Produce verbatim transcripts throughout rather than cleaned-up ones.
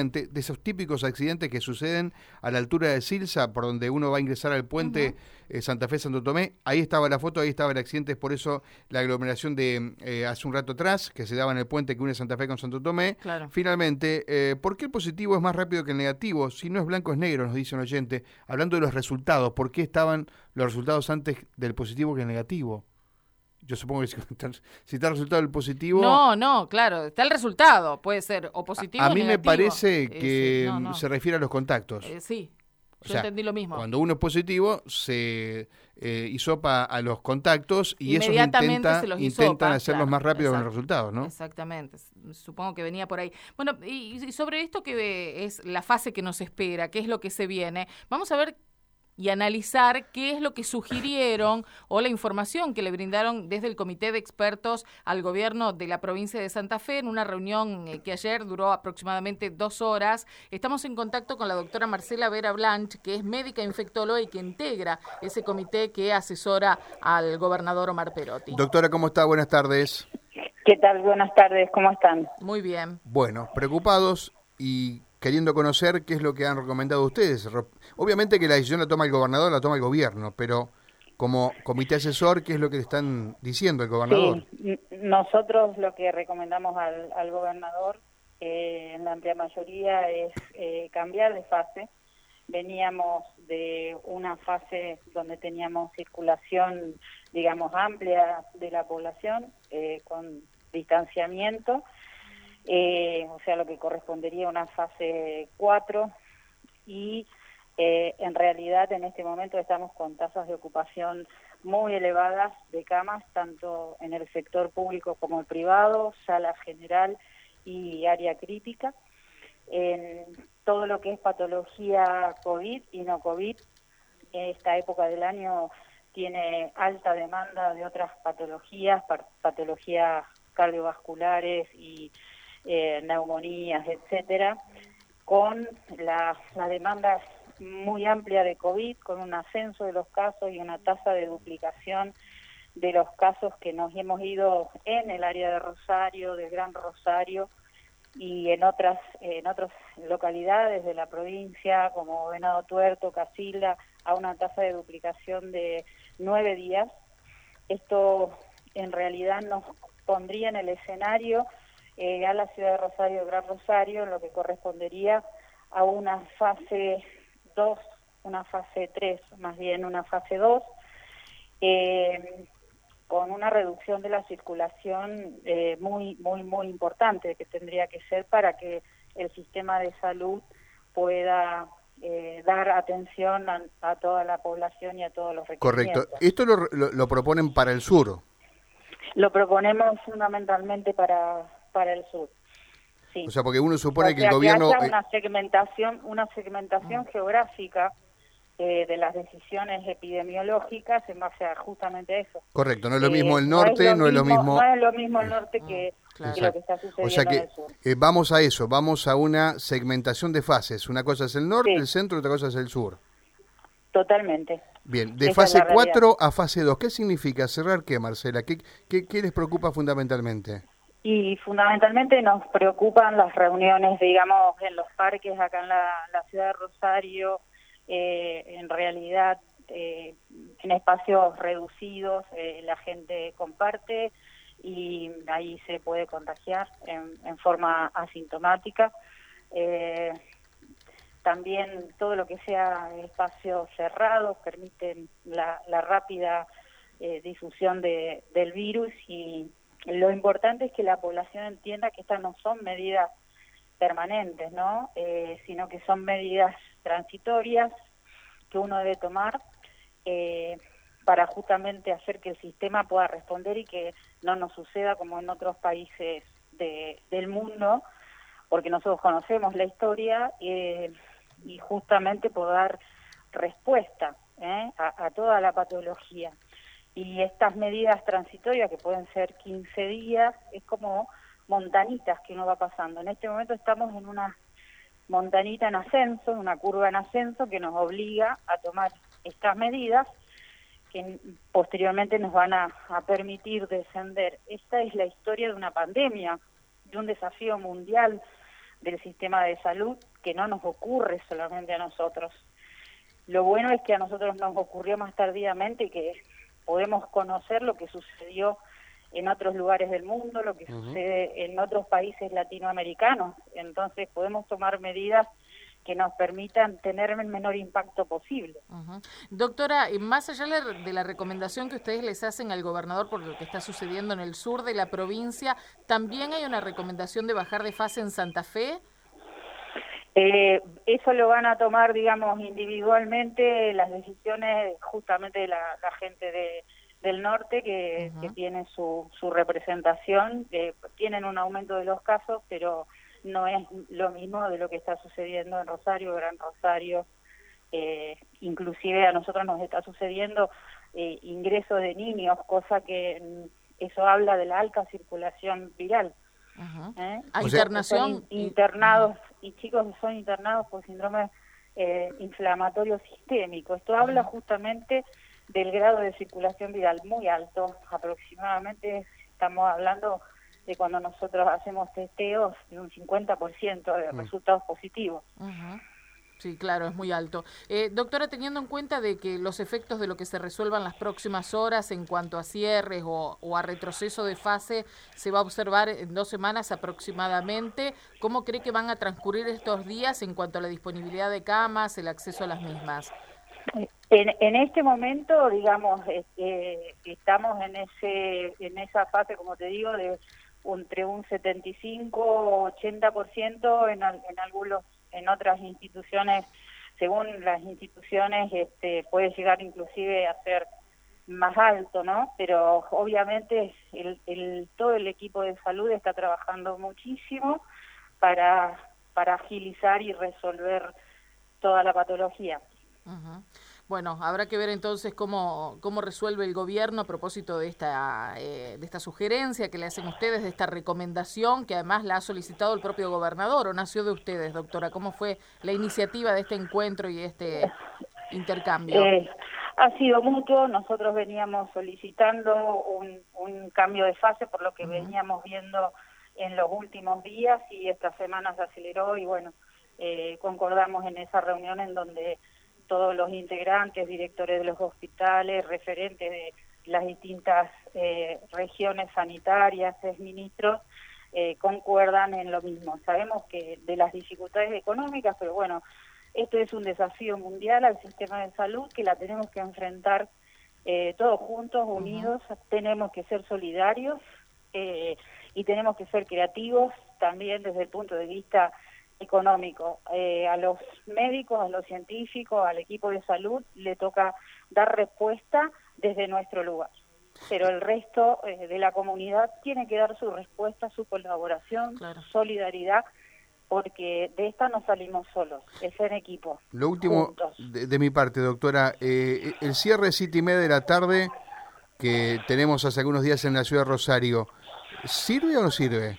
accidente, de esos típicos accidentes que suceden a la altura de Silsa, por donde uno va a ingresar al puente uh-huh. eh, Santa Fe-Santo Tomé. Ahí estaba la foto, ahí estaba el accidente, es por eso la aglomeración de eh, hace un rato atrás, que se daba en el puente que une Santa Fe con Santo Tomé. Claro. Finalmente, eh, ¿por qué el positivo es más rápido que el negativo? Si no es blanco es negro, nos dice un oyente. Hablando de los resultados, ¿por qué estaban los resultados antes del positivo que el negativo? Yo supongo que si está, si está el resultado del positivo... No, no, claro, está el resultado, puede ser o positivo a, o a mí negativo. me parece que eh, sí, no, no. se refiere a los contactos. Eh, sí, o yo sea, entendí lo mismo. Cuando uno es positivo, se eh, hisopa a los contactos y esos intenta, se los hisopa, intentan hacerlos claro, más rápido exacto, con los resultados, ¿no? Exactamente, supongo que venía por ahí. Bueno, y, y sobre esto que es la fase que nos espera, qué es lo que se viene, vamos a ver y analizar qué es lo que sugirieron o la información que le brindaron desde el Comité de Expertos al gobierno de la provincia de Santa Fe en una reunión eh, que ayer duró aproximadamente dos horas. Estamos en contacto con la doctora Marcela Vera Blanch, que es médica infectóloga y que integra ese comité que asesora al gobernador Omar Perotti. Doctora, ¿cómo está? Buenas tardes. ¿Qué tal? Buenas tardes, ¿cómo están? Muy bien. Bueno, preocupados y queriendo conocer qué es lo que han recomendado ustedes. Obviamente que la decisión la toma el gobernador, la toma el gobierno, pero como comité asesor, ¿qué es lo que le están diciendo el gobernador? Sí, nosotros lo que recomendamos al, al gobernador, eh, en la amplia mayoría, es eh, cambiar de fase. Veníamos de una fase donde teníamos circulación, digamos, amplia de la población, eh, con distanciamiento, Eh, o sea, lo que correspondería a una fase cuatro, y eh, en realidad en este momento estamos con tasas de ocupación muy elevadas de camas, tanto en el sector público como el privado, sala general y área crítica. En todo lo que es patología COVID y no COVID, en esta época del año tiene alta demanda de otras patologías, patologías cardiovasculares y Eh, neumonías, etcétera, con la, la demanda muy amplia de COVID, con un ascenso de los casos y una tasa de duplicación de los casos que nos hemos ido en el área de Rosario, del Gran Rosario y en otras en otras localidades de la provincia como Venado Tuerto, Casilda, a una tasa de duplicación de nueve días. Esto en realidad nos pondría en el escenario Eh, a la ciudad de Rosario, Gran Rosario, en lo que correspondería a una fase dos, una fase tres, más bien una fase dos, eh, con una reducción de la circulación eh, muy, muy, muy importante que tendría que ser para que el sistema de salud pueda eh, dar atención a, a toda la población y a todos los requerimientos. Correcto. Esto lo, lo, lo proponen para el sur. Lo proponemos fundamentalmente para para el sur. Sí. O sea, porque uno supone o sea, que el gobierno... que haya una segmentación, una segmentación geográfica eh, de las decisiones epidemiológicas en base a justamente eso. Correcto, no es lo mismo eh, el norte, no es lo mismo... No es lo mismo el norte que, claro. que lo que está sucediendo o sea que, en el sur. Eh, vamos a eso, vamos a una segmentación de fases. Una cosa es el norte, Sí. el centro, otra cosa es el sur. Totalmente. Bien, de Esa fase es la cuatro a fase dos, ¿qué significa? ¿Cerrar qué, Marcela? ¿Qué, qué, qué les preocupa fundamentalmente? Y fundamentalmente nos preocupan las reuniones, digamos, en los parques acá en la, la ciudad de Rosario, eh, en realidad eh, en espacios reducidos, eh, la gente comparte y ahí se puede contagiar en, en forma asintomática. Eh, también todo lo que sea espacios cerrados permiten la, la rápida eh, difusión de, del virus, y lo importante es que la población entienda que estas no son medidas permanentes, ¿no? Eh, sino que son medidas transitorias que uno debe tomar eh, para justamente hacer que el sistema pueda responder y que no nos suceda como en otros países de, del mundo, porque nosotros conocemos la historia eh, y justamente poder dar respuesta ¿eh? a, a toda la patología. Y estas medidas transitorias, que pueden ser quince días, es como montanitas que uno va pasando. En este momento estamos en una montanita en ascenso, una curva en ascenso que nos obliga a tomar estas medidas que posteriormente nos van a, a permitir descender. Esta es la historia de una pandemia, de un desafío mundial del sistema de salud, que no nos ocurre solamente a nosotros. Lo bueno es que a nosotros nos ocurrió más tardíamente y que podemos conocer lo que sucedió en otros lugares del mundo, lo que uh-huh. sucede en otros países latinoamericanos. Entonces podemos tomar medidas que nos permitan tener el menor impacto posible. Uh-huh. Doctora, más allá de la recomendación que ustedes les hacen al gobernador por lo que está sucediendo en el sur de la provincia, ¿también hay una recomendación de bajar de fase en Santa Fe? Eh, eso lo van a tomar, digamos, individualmente las decisiones justamente de la, la gente de, del norte que, uh-huh. que tiene su, su representación, que tienen un aumento de los casos, pero no es lo mismo de lo que está sucediendo en Rosario, Gran Rosario, eh, inclusive a nosotros nos está sucediendo eh, ingreso de niños, cosa que eso habla de la alta circulación viral. Uh-huh. ¿Eh? ¿A internación? Son internados, uh-huh. y chicos que son internados por síndrome eh, inflamatorio sistémico. Esto habla uh-huh. justamente del grado de circulación viral muy alto, aproximadamente estamos hablando de cuando nosotros hacemos testeos de un cincuenta por ciento de uh-huh. resultados positivos. Uh-huh. Sí, claro, es muy alto. Eh, doctora, teniendo en cuenta de que los efectos de lo que se resuelvan las próximas horas en cuanto a cierres o, o a retroceso de fase se va a observar en dos semanas aproximadamente, ¿cómo cree que van a transcurrir estos días en cuanto a la disponibilidad de camas, el acceso a las mismas? En, en este momento, digamos, eh, estamos en ese en esa fase, como te digo, de entre un setenta y cinco ochenta por ciento en, en algunos en otras instituciones, según las instituciones, este, puede llegar inclusive a ser más alto, ¿no? Pero obviamente el, el, todo el equipo de salud está trabajando muchísimo para, para agilizar y resolver toda la patología. Uh-huh. Bueno, habrá que ver entonces cómo cómo resuelve el gobierno a propósito de esta eh, de esta sugerencia que le hacen ustedes, de esta recomendación que además la ha solicitado el propio gobernador, o nació de ustedes, doctora. ¿Cómo fue la iniciativa de este encuentro y este intercambio? Eh, ha sido mutuo. Nosotros veníamos solicitando un, un cambio de fase por lo que uh-huh. veníamos viendo en los últimos días y esta semana se aceleró y bueno, eh, concordamos en esa reunión en donde todos los integrantes, directores de los hospitales, referentes de las distintas eh, regiones sanitarias, ministros, eh, concuerdan en lo mismo. Sabemos que de las dificultades económicas, pero bueno, esto es un desafío mundial al sistema de salud que la tenemos que enfrentar eh, todos juntos, unidos, uh-huh. tenemos que ser solidarios eh, y tenemos que ser creativos también desde el punto de vista económico. Eh, a los médicos, a los científicos, al equipo de salud le toca dar respuesta desde nuestro lugar. Pero el resto eh, de la comunidad tiene que dar su respuesta, su colaboración, claro. su solidaridad, porque de esta no salimos solos, es en equipo. Lo último de, de mi parte, doctora, eh, el cierre siete y media de la tarde que tenemos hace algunos días en la ciudad de Rosario, ¿sirve o no sirve?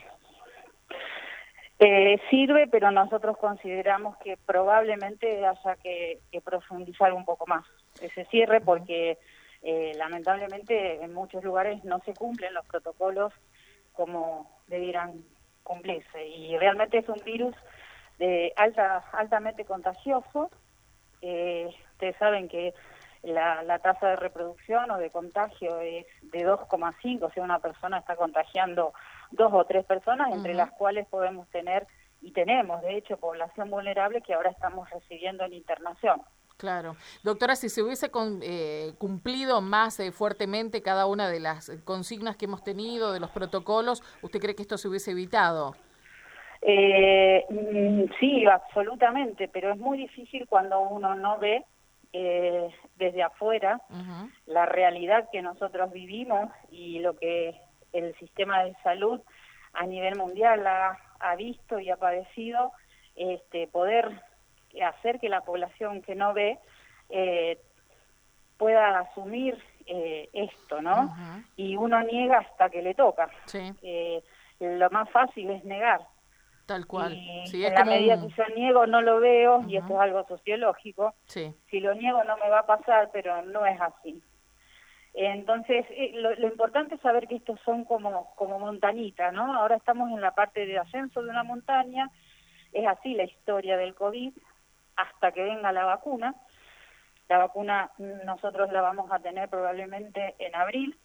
Eh, sirve, pero nosotros consideramos que probablemente haya que, que profundizar un poco más ese cierre porque eh, lamentablemente en muchos lugares no se cumplen los protocolos como debieran cumplirse y realmente es un virus de alta altamente contagioso. Eh, ustedes saben que la, la tasa de reproducción o de contagio es de dos coma cinco, o sea, una persona está contagiando dos o tres personas, entre uh-huh. las cuales podemos tener, y tenemos, de hecho, población vulnerable que ahora estamos recibiendo en internación. Claro. Doctora, si se hubiese con, eh, cumplido más eh, fuertemente cada una de las consignas que hemos tenido, de los protocolos, ¿usted cree que esto se hubiese evitado? Eh, sí, absolutamente, pero es muy difícil cuando uno no ve eh, desde afuera uh-huh. la realidad que nosotros vivimos y lo que el sistema de salud a nivel mundial ha, ha visto y ha padecido, este, poder hacer que la población que no ve eh, pueda asumir eh, esto, ¿no? Uh-huh. Y uno niega hasta que le toca. Sí. Eh, lo más fácil es negar. Tal cual. Y sí, en es la como medida un... que yo niego no lo veo, uh-huh. y esto es algo sociológico. Sí. Si lo niego no me va a pasar, pero no es así. Entonces, eh, lo, lo importante es saber que estos son como, como montañitas, ¿no? Ahora estamos en la parte de ascenso de una montaña es así la historia del COVID hasta que venga la vacuna. La vacuna nosotros la vamos a tener probablemente en abril,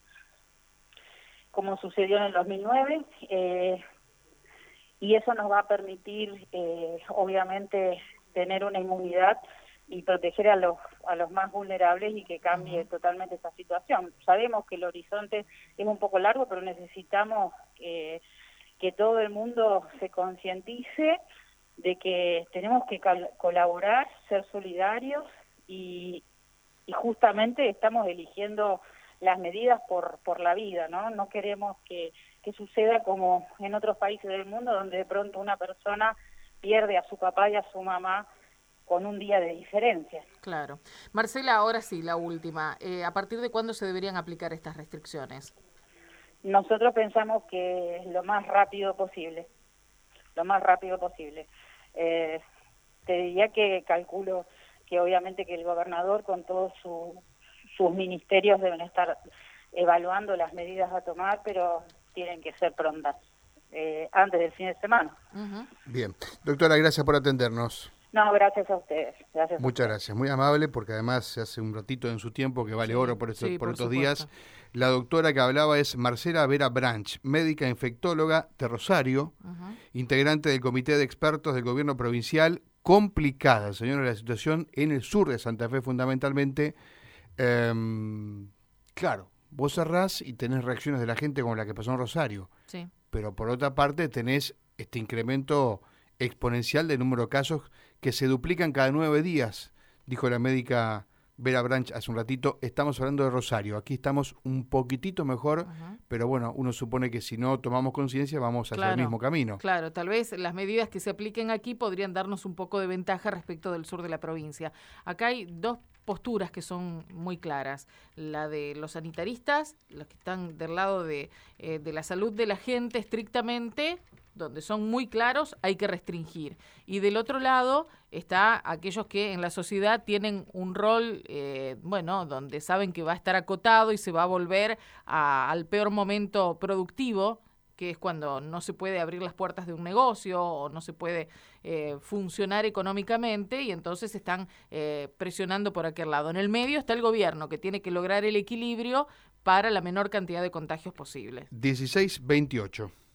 como sucedió en el dos mil nueve, eh, y eso nos va a permitir, eh, obviamente, tener una inmunidad y proteger a los a los más vulnerables y que cambie uh-huh. totalmente esta situación. Sabemos que el horizonte es un poco largo, pero necesitamos eh, que todo el mundo se concientice de que tenemos que colaborar, ser solidarios y, y justamente estamos eligiendo las medidas por por la vida, ¿no? No queremos que, que suceda como en otros países del mundo, donde de pronto una persona pierde a su papá y a su mamá con un día de diferencia. Claro. Marcela, ahora sí, la última. Eh, ¿A partir de cuándo se deberían aplicar estas restricciones? Nosotros pensamos que lo más rápido posible, lo más rápido posible. Eh, te diría que calculo que obviamente que el gobernador con todos su, sus ministerios deben estar evaluando las medidas a tomar, pero tienen que ser prontas, eh, antes del fin de semana. Uh-huh. Bien. Doctora, gracias por atendernos. No, gracias a ustedes. Gracias Muchas a ustedes. gracias, muy amable, porque además se hace un ratito en su tiempo que vale sí, oro por, estos, sí, por por estos supuesto. días. La doctora que hablaba es Marcela Vera Branch, médica infectóloga de Rosario, uh-huh. integrante del comité de expertos del gobierno provincial. Complicada, señora, la situación en el sur de Santa Fe fundamentalmente. Eh, claro, vos cerrás y tenés reacciones de la gente como la que pasó en Rosario, sí. pero por otra parte tenés este incremento exponencial del número de casos que se duplican cada nueve días, dijo la médica Vera Branch hace un ratito. Estamos hablando de Rosario, aquí estamos un poquitito mejor, uh-huh. pero bueno, uno supone que si no tomamos conciencia vamos hacia claro, el mismo camino. Claro, tal vez las medidas que se apliquen aquí podrían darnos un poco de ventaja respecto del sur de la provincia. Acá hay dos posturas que son muy claras, la de los sanitaristas, los que están del lado de, eh, de la salud de la gente estrictamente, donde son muy claros, hay que restringir. Y del otro lado está aquellos que en la sociedad tienen un rol, eh, bueno, donde saben que va a estar acotado y se va a volver a, al peor momento productivo, que es cuando no se puede abrir las puertas de un negocio o no se puede eh, funcionar económicamente, y entonces están eh, presionando por aquel lado. En el medio está el gobierno, que tiene que lograr el equilibrio para la menor cantidad de contagios posible. dieciséis veintiocho